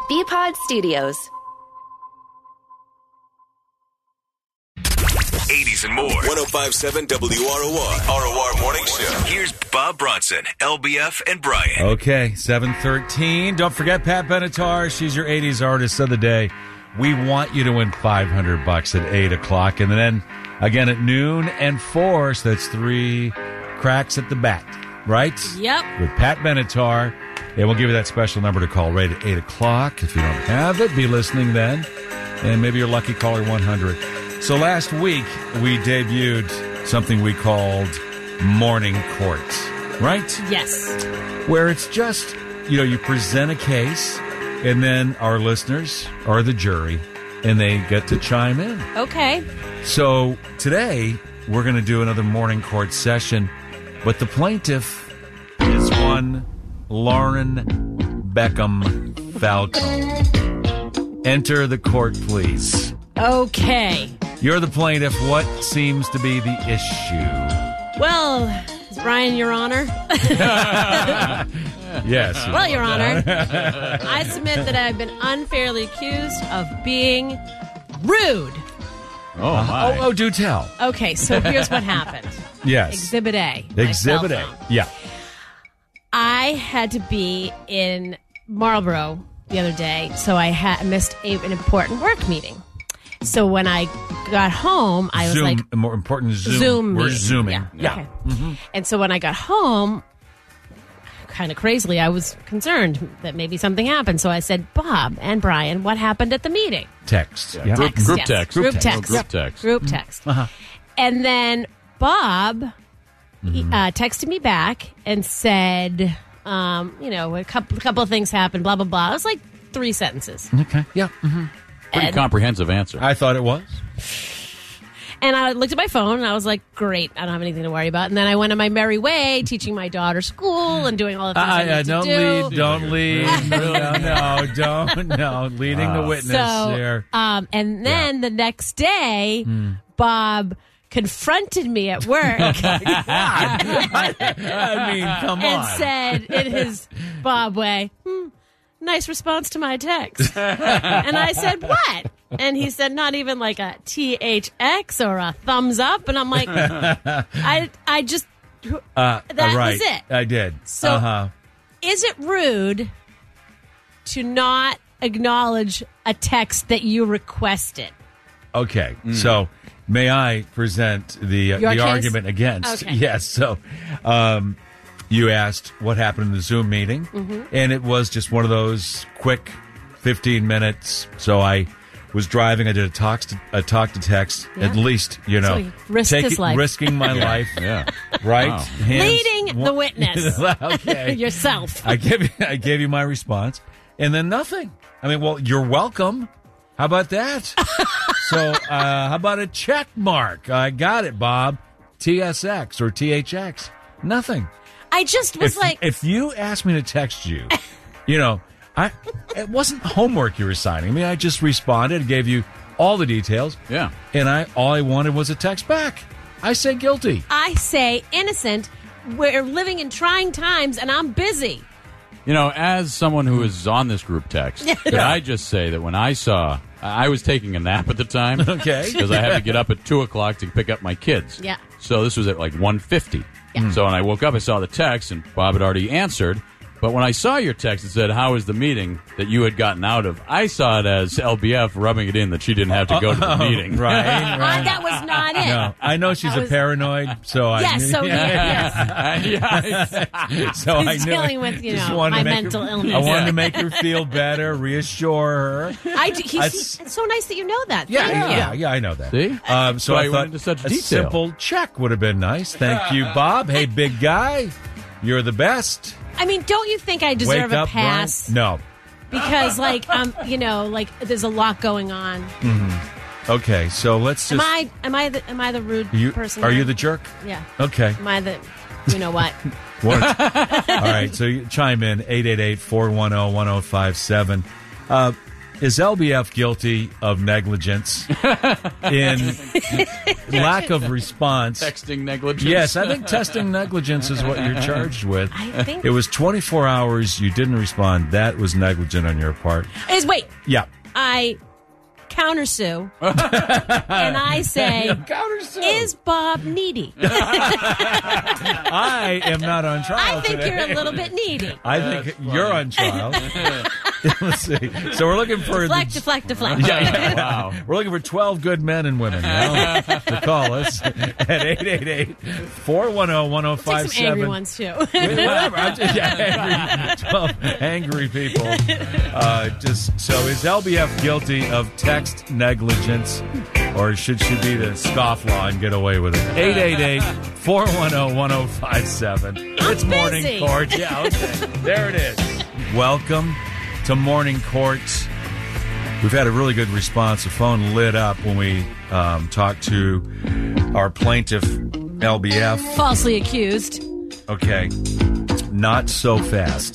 BPod Studios. 80s and more. 105.7 WROR. ROR Morning Show. Here's Bob Bronson, LBF, and Brian. Okay, 7:13. Don't forget Pat Benatar. She's your 80s artist of the day. We want you to win $500 at 8 o'clock. And then again at noon and 4. So that's 3 cracks at the bat, right? Yep. With Pat Benatar. And we'll give you that special number to call right at 8 o'clock. If you don't have it, be listening then. And maybe your lucky caller 100. So last week, we debuted something we called Morning Court, right? Yes. Where it's just, you present a case, and then our listeners are the jury, and they get to chime in. Okay. So today, we're going to do another Morning Court session, but the plaintiff is one Lauren Beckham Falcone. Enter the court, please. Okay. You're the plaintiff. What seems to be the issue? Well, is Brian your honor? Yes. Well, Your Honor, I submit that I've been unfairly accused of being rude. Oh, my. Oh, do tell. Okay, so here's what happened. Yes. Exhibit A. my Exhibit cell A. phone. Yeah. I had to be in Marlboro the other day, so I missed an important work meeting. So when I got home, I was Zoom, like... more important, Zoom. Zoom We're meeting. Zooming. Yeah. Okay. Mm-hmm. And so when I got home, kind of crazily, I was concerned that maybe something happened. So I said, Bob and Brian, what happened at the meeting? Text. Yeah. Group yes. text. Group Group text. Group text. Group text. Uh-huh. And then Bob texted me back and said, a couple of things happened, blah, blah, blah. It was like 3 sentences. Okay. Yeah. Mm-hmm. Pretty comprehensive answer. I thought it was. And I looked at my phone, and I was like, great, I don't have anything to worry about. And then I went on my merry way, teaching my daughter school and doing all the things I need to do. Don't lead. No. Leading the witness there. And then the next day, Bob confronted me at work I mean, come and on. said in his Bob way, nice response to my text. And I said, what? And he said, not even like a THX or a thumbs up. And I'm like, I just, that was it. I did. So is it rude to not acknowledge a text that you requested? Okay, so may I present the case? argument against? Okay. Yes, so you asked what happened in the Zoom meeting, and it was just one of those quick 15 minutes. So I was driving. I did a talk to text, at least, So he risked his life. risking my life, Yeah. right? Wow. Leading the witness. Okay. Yourself. I gave you my response, and then nothing. I mean, well, you're welcome. How about that? So, how about a check mark? I got it, Bob. TSX or THX. Nothing. I just was If you asked me to text you, it wasn't homework you were signing. I mean, I just responded and gave you all the details. Yeah. And all I wanted was a text back. I say guilty. I say innocent. We're living in trying times, and I'm busy. As someone who is on this group text, could I just say that when I was taking a nap at the time. Okay. Because I had to get up at 2 o'clock to pick up my kids. Yeah. So this was at like 1:50. Yeah. So when I woke up, I saw the text, and Bob had already answered. But when I saw your text, it said, how was the meeting that you had gotten out of? I saw it as LBF rubbing it in that she didn't have to go to the meeting. Right. That was not it. No, I know she's a paranoid, so Yes, so yes. So He's dealing with, just wanted my to make mental her, illness. I wanted to make her feel better, reassure her. It's so nice that you know that. Yeah, Thank you. yeah, I know that. See? So Why I you thought went into such a detail. simple check would have been nice. Thank you, Bob. Hey, big guy, you're the best. I mean, don't you think I deserve Wake a up, pass? Brian. No. Because, there's a lot going on. Okay, so let's just. Am I the rude person? Are here? you the jerk? Yeah. Okay. Am I the? You know what? All right, so you chime in 888-410-1057. is LBF guilty of negligence in lack of response? Texting negligence. Yes, I think testing negligence is what you're charged with. I think It was 24 hours. You didn't respond. That was negligent on your part. wait. Yeah. I countersue, and I say, "Is Bob needy?" I am not on trial I think today. you're a little bit needy. I think you're on trial. Let's see. So we're looking for Deflect. Yeah. Wow. We're looking for 12 good men and women now to call us at 888-410-1057. Take some angry ones too. Whatever. 12 angry people. So is LBF guilty of text negligence, or should she be the scofflaw and get away with it? 888-410-1057. It's Morning busy. Court. Yeah, okay. There it is. Welcome to Morning Court. We've had a really good response. The phone lit up when we talked to our plaintiff, LBF. Falsely accused. Okay, not so fast.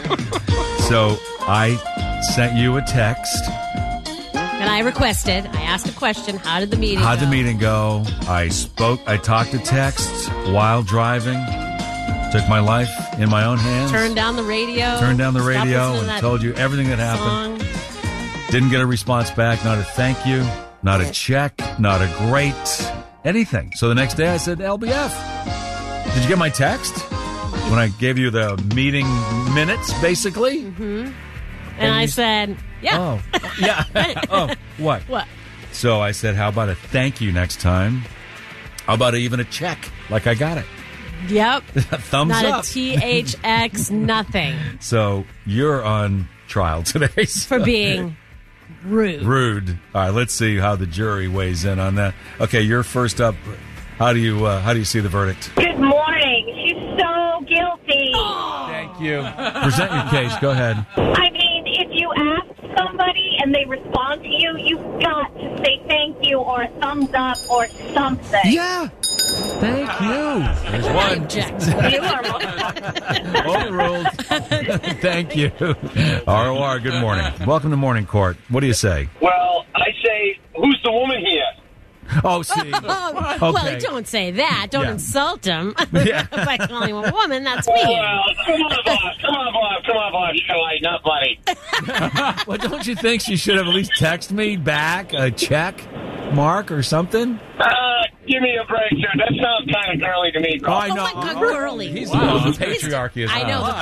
So I sent you a text. And I requested. I asked a question. How did the meeting How'd go? the meeting go? I talked to text while driving. Took my life in my own hands. Turned down the radio. Turned down the Stopped radio listening to and that told you everything that happened. song. Didn't get a response back. Not a thank you. Not a check. Not a great anything. So the next day I said, LBF, did you get my text? When I gave you the meeting minutes, basically? And I said, yeah. Oh, yeah. Oh, what? What? So I said, how about a thank you next time? How about even a check? Like I got it. Yep. Thumbs Not up. a THX, nothing. So you're on trial today. For being rude. Rude. All right, let's see how the jury weighs in on that. Okay, you're first up. How do you see the verdict? Good morning. She's so guilty. Thank you. Present your case. Go ahead. I mean, if you ask somebody and they respond to you, you've got to say thank you or a thumbs up or something. Yeah. Thank you. There's I one. object. You are Overruled. Thank you. ROR, good morning. Welcome to Morning Court. What do you say? Well, I say, who's the woman here? Oh, see. Oh, Okay. well, don't say that. Don't Yeah. insult him Yeah. by calling him a woman. That's mean. Well, come on, Bob. You're like, not funny. Well, don't you think she should have at least texted me back a check mark or something? Give me a break, sir. That sounds kind of girly to me, Oh, I Oh, know. my God, girly. He's Wow. the patriarchy is I know, on. the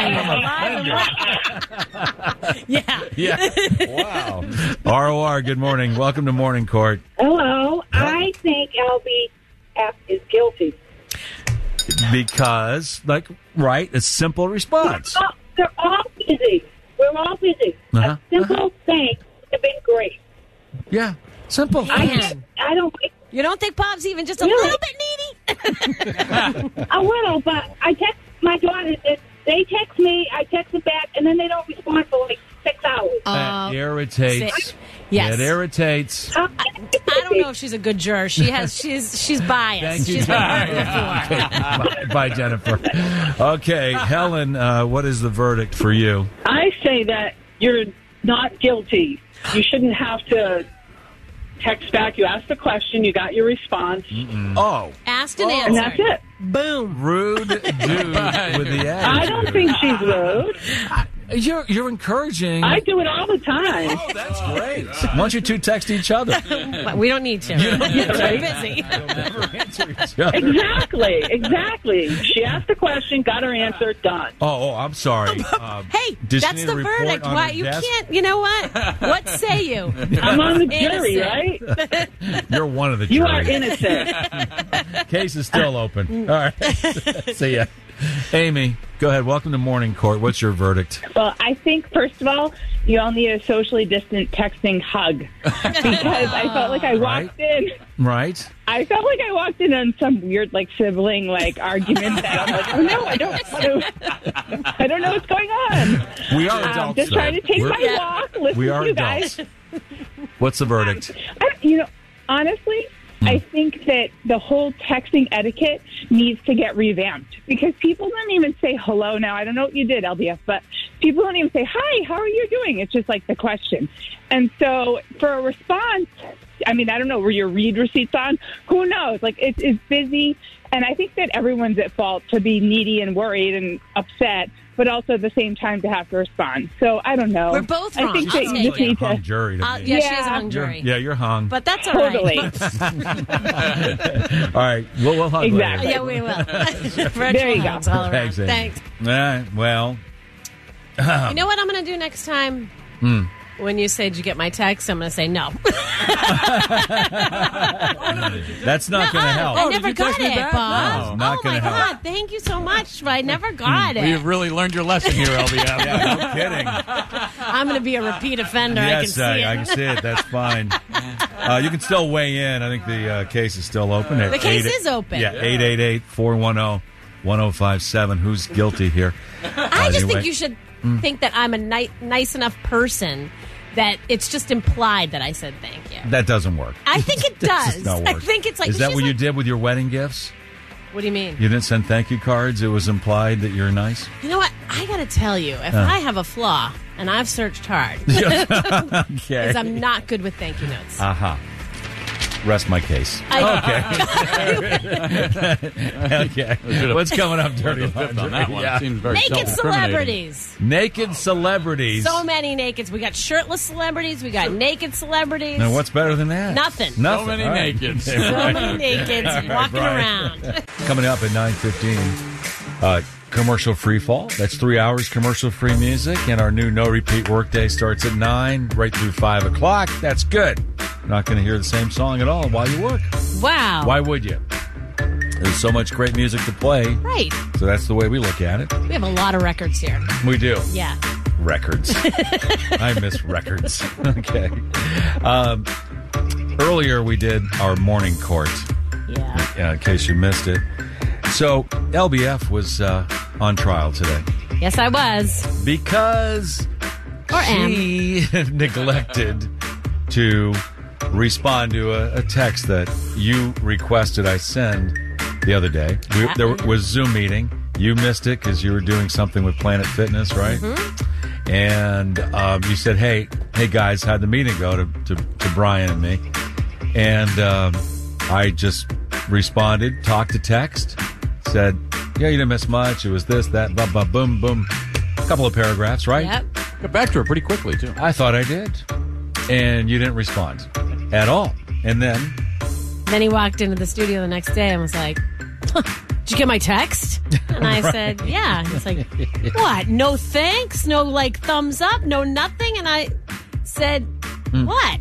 patriarchy. Yeah. Yeah. Wow. ROR, good morning. Welcome to Morning Court. Hello. I think LBF is guilty. Because, right, a simple response. Oh, they're all busy. We're all busy. Uh-huh. A simple thanks would have been great. Yeah, simple. Man. I don't like You don't think Bob's even just a Really? little bit needy? a little, but I text my daughter. They text me, I text them back, and then they don't respond for like 6 hours. That irritates. Yes. It irritates. I don't know if she's a good juror. She's biased. Thank you, She's been hurt Jennifer. before. Bye, Jennifer. Okay, Helen, what is the verdict for you? I say that you're not guilty. You shouldn't have to text back. You asked the question, you got your response, Oh, Asked and and answered. that's it. Boom. rude dude with the attitude. I don't think she's rude. You're encouraging. I do it all the time. Oh, that's great. Why don't you two text each other? But we don't need to. You don't We're too right? busy. Never answer each other. Exactly. She asked the question, got her answer, done. Oh, I'm sorry. Hey, Does she that's need the a report verdict. on Why her you desk? can't? You know what? What say you? I'm on the jury, Innocent. right? You're one of the You jury. are innocent. Case is still open. All right. See ya. Amy, go ahead. Welcome to Morning Court. What's your verdict? Well, I think, first of all, you all need a socially distant texting hug. Because I felt like I walked in. Right? I felt like I walked in on some weird, sibling, argument that I'm like, oh, no, I don't know what's going on. We are adults. Just though. trying to take We're- my walk, listen We to are you adults. guys. What's the verdict? Honestly, I think that the whole texting etiquette needs to get revamped because people don't even say hello now. I don't know what you did, LBF, but people don't even say, hi, how are you doing? It's just like the question. And so for a response, I mean, I don't know, were your read receipts on? Who knows? Like, it's busy. And I think that everyone's at fault to be needy and worried and upset, but also at the same time to have to respond. So I don't know. We're both wrong. I think I'll that you take just it. need Hung to. jury to me. Yeah, she is a hung jury. You're hung. But that's all Totally. right. All right, we'll hug Exactly. Yeah, we will. There you go. Hugs all around. Thanks, Amy. Thanks. All right, well. You know what I'm going to do next time? When you say, did you get my text? I'm going to say no. That's not going to help. I never got it, back? Bob. No, not Oh, my gonna help. God. Thank you so much. But I never got Well, it. you've really learned your lesson here, LBF. Yeah, no kidding. I'm going to be a repeat offender. Yes, I can see it. I can see it. That's fine. You can still weigh in. I think the case is still open. At The case is open. Yeah, 888-410-1057. Who's guilty here? I just Anyway. think you should think that I'm a nice enough person that it's just implied that I said thank you. That doesn't work. I think it does. Does not I work. think it's like. Is that she's what you like- did with your wedding gifts? What do you mean? You didn't send thank you cards? It was implied that you're nice? You know what? I got to tell you, if I have a flaw, and I've searched hard, Okay. is I'm not good with thank you notes. Aha. Rest my case. Okay. What's coming up, Dirty Laundry? On that one, Yeah. it seems very Naked self-incriminating. celebrities. Naked celebrities. So many nakeds. We got shirtless celebrities. We got naked celebrities. Now, what's better than that? Nothing. So many All right. nakeds. So many nakeds walking Brian. around. Coming up at 9:15, commercial free fall. That's 3 hours commercial-free music, and our new no-repeat workday starts at 9, right through 5 o'clock. That's good. Not going to hear the same song at all while you work. Wow. Why would you? There's so much great music to play. Right. So that's the way we look at it. We have a lot of records here. We do. Yeah. Records. I miss records. Okay. Earlier we did our morning court, Yeah. in case you missed it. So LBF was on trial today Yes, I was. because Or she neglected to respond to a text that you requested I send the other day. There was a Zoom meeting. You missed it because you were doing something with Planet Fitness, right? Mm-hmm. And you said, hey guys, how'd the meeting go to Brian and me? And I just responded, talked to text, said, yeah, you didn't miss much. It was this, that, blah, blah, boom, boom. A couple of paragraphs, right? Yep. Got back to her pretty quickly, too. I thought I did. And you didn't respond at all. And then, Then he walked into the studio the next day and was like, did you get my text? And I said, yeah. He's like, what? No thanks? No, like, thumbs up? No nothing? And I said, what?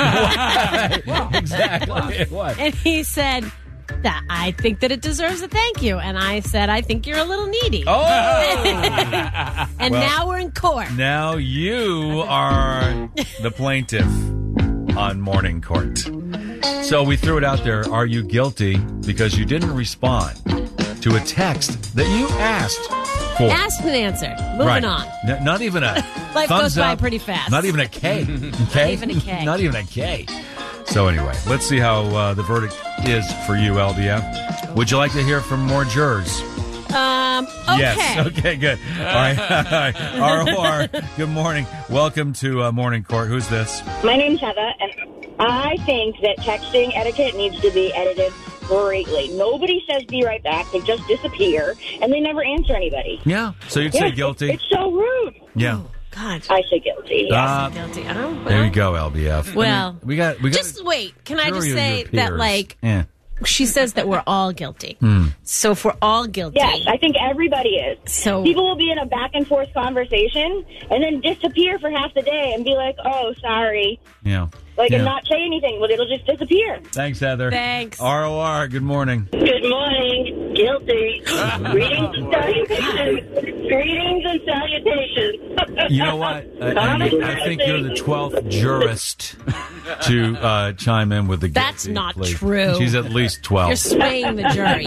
exactly, what? And he said, that I think that it deserves a thank you. And I said, I think you're a little needy. Oh! And Well, now we're in court. Now you are the plaintiff on morning court. So we threw it out there. Are you guilty because you didn't respond to a text that you asked for? Asked and answered. Moving Right. on. Not even a Life thumbs goes by up, pretty fast. Not even a K. Okay? Not even a K. Not even a K. So anyway, let's see how the verdict is for you, LBF. Would you like to hear from more jurors? Okay. Yes. Okay, good. All right. ROR, good morning. Welcome to Morning Court. Who's this? My name's Heather, and I think that texting etiquette needs to be edited greatly. Nobody says be right back. They just disappear, and they never answer anybody. Yeah. So you'd say guilty? It's so rude. Yeah. God. I say guilty. Ah. Guilty. Oh, well. There you go, LBF. Well, we got. just wait. Can I just jury of say your that, peers. like, Yeah. she says that we're all guilty. So if we're all guilty. Yes, I think everybody is. So people will be in a back and forth conversation and then disappear for half the day and be like, "Oh, sorry," Yeah. like Yeah. and not say anything. Well, it'll just disappear. Thanks, Heather. Thanks. ROR, good morning. Good morning. Guilty. Greetings and salutations. Greetings and salutations. You know what? I think you're the 12th jurist to chime in with the guilty That's not plea. true. She's at least 12. You're swaying the jury.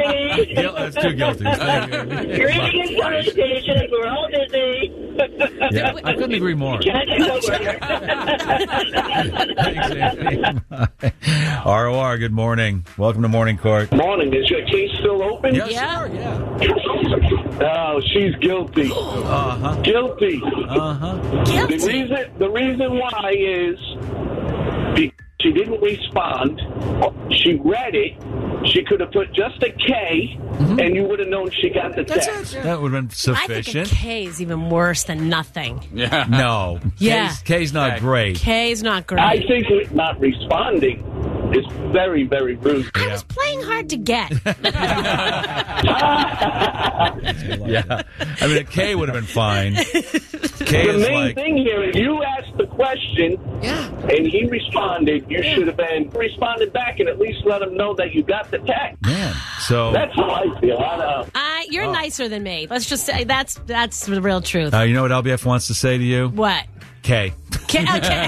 Guilty. That's two guilties. Thank you. Greetings and salutations. We're all busy. Yeah, I couldn't agree more. ROR, good morning. Welcome to Morning Court. Morning. Is your case still open? Yes, Yeah. sir, yeah. Oh, she's guilty. Uh-huh. Guilty. Uh-huh. Guilty. The reason why is because she didn't respond. She read it. She could have put just a K, and you would have known she got the text. That would have been I think a sufficient. K is even worse than nothing. Yeah. No. Yeah. K's not great. K is not great. I think not responding is very, very rude. I was playing hard to get. Yeah. I mean, a K would have been fine. K The is main like... thing here is you asked the question, and he responded. You should have been responded back and at least let him know that you got the text. Man, so... That's how I feel. You're nicer than me. Let's just say that's the real truth. you know what LBF wants to say to you? What? K. Okay.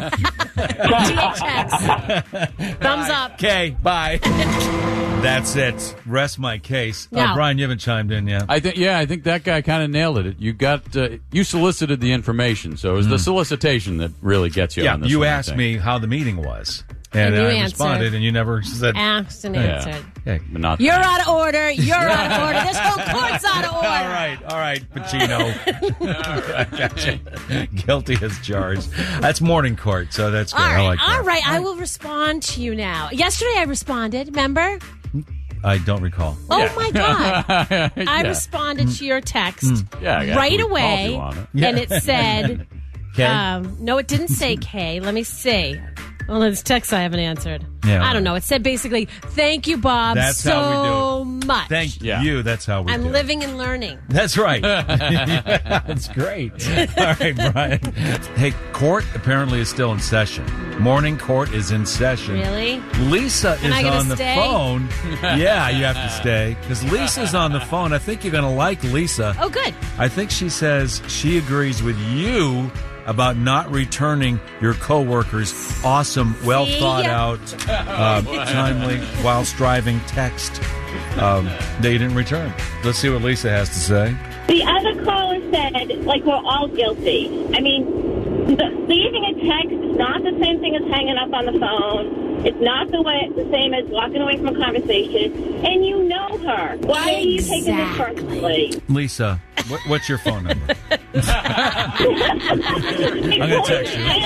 THX. Thumbs up. K. Bye. That's it. Rest my case. No. Brian, you haven't chimed in yet. I think that guy kind of nailed it. You got you solicited the information, so it was the solicitation that really gets you. Yeah, on this you one, I asked think. me how the meeting was. And And you I answered. responded, and you never said... Asked and Yeah. answered. Yeah. But not You're out of order. You're out of order. This whole court's out of order. All right, Pacino. I gotcha. Guilty as charged. That's Morning Court, so that's good. All I right, like that. all right. I will respond to you now. Yesterday I responded, remember? I don't recall. Oh, my God. I Yeah. responded to your text Yeah, I got right to call away, you on it. Yeah. and it said, K? no, it didn't say K. Let me see. Well, it's text I haven't answered. Yeah. I don't know. It said basically, thank you, Bob, That's so how we much. Thank Yeah. you. That's how we do I'm it. living and learning. That's right. That's great. All right, Brian. Hey, court apparently is still in session. Morning Court is in session. Really? Lisa Am I is gonna on the stay? phone. Yeah, you have to stay. Because Lisa's on the phone. I think you're going to like Lisa. Oh, good. I think she says she agrees with you about not returning your coworker's awesome, well thought out, timely, while striving text that you didn't return. Let's see what Lisa has to say. The other caller said, like, we're all guilty. I mean, leaving a text is not the same thing as hanging up on the phone. It's not the same as walking away from a conversation. And you know her. Why are you taking this personally? Lisa, what's your phone number? I'm going to text you.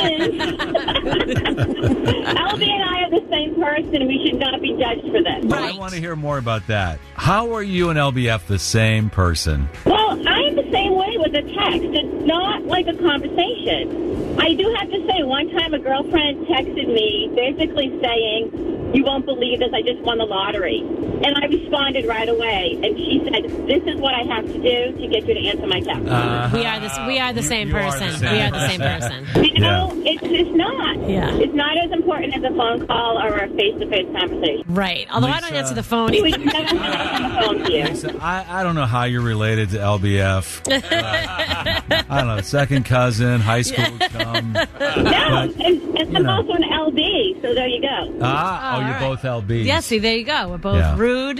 LB and I are the same person. We should not be judged for this. Well, I want to hear more about that. How are you and LBF the same person? Well, I'm the same way with a text. It's not like a conversation. I do have to say, one time a girlfriend texted me basically saying, you won't believe this, I just won the lottery. And I responded right away. And she said, this is what I have to do to get you to answer my text. We are the same you are person. the same We are the same person. You know, it's not. Yeah. It's not as important as a phone call or a face-to-face conversation. Right. Although I don't Lisa. answer the phone. We should never have on the phone to you. Lisa, I don't know how you're related to LBF. I don't know, second cousin, high school chum. No, and I'm also an LB, so there you go. Oh, all you're right. both LBs. Yeah, see, there you go. We're both Yeah. rude,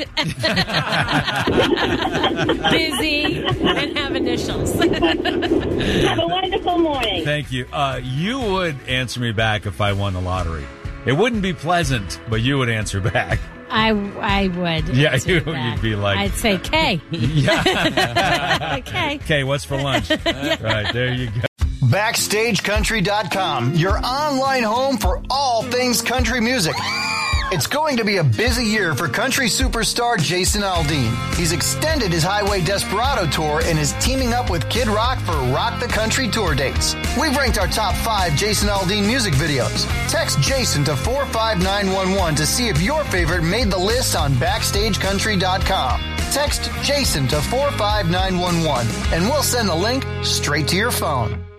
busy, and have initials. Have a wonderful morning. Thank you. You would answer me back if I won the lottery. It wouldn't be pleasant, but you would answer back. I would. Yeah, answer you'd that. be like- I'd say K. Yeah. K. Okay, what's for lunch? Right, there you go. BackstageCountry.com, your online home for all things country music. It's going to be a busy year for country superstar Jason Aldean. He's extended his Highway Desperado tour and is teaming up with Kid Rock for Rock the Country tour dates. We've ranked our top 5 Jason Aldean music videos. Text Jason to 45911 to see if your favorite made the list on BackstageCountry.com. Text Jason to 45911 and we'll send the link straight to your phone.